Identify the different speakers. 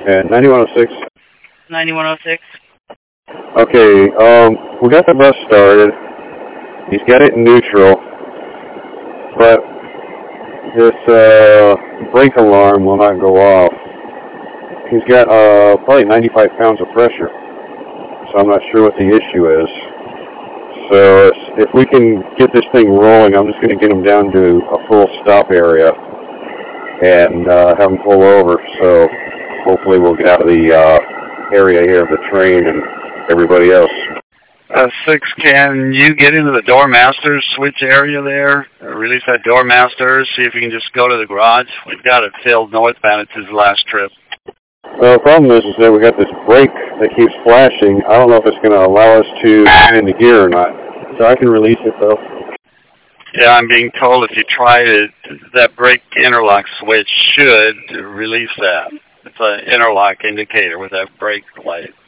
Speaker 1: And 9106.
Speaker 2: 9106.
Speaker 1: Okay, we got the bus started. He's got it in neutral, but this brake alarm will not go off. He's got probably 95 pounds of pressure, so I'm not sure what the issue is. So if we can get this thing rolling, I'm just going to get him down to a full stop area and have him pull over. So hopefully we'll get out of the area here of the train and everybody else.
Speaker 3: 6, can you get into the Doormaster switch area there? Release that Doormaster, see if you can just go to the garage. We've got it filled northbound. It's his last trip.
Speaker 1: Well, the problem is that we got this brake that keeps flashing. I don't know if it's going to allow us to get into gear or not. So I can release it, though.
Speaker 3: Yeah, I'm being told if you try to, that brake interlock switch should release that. It's an interlock indicator with that brake light.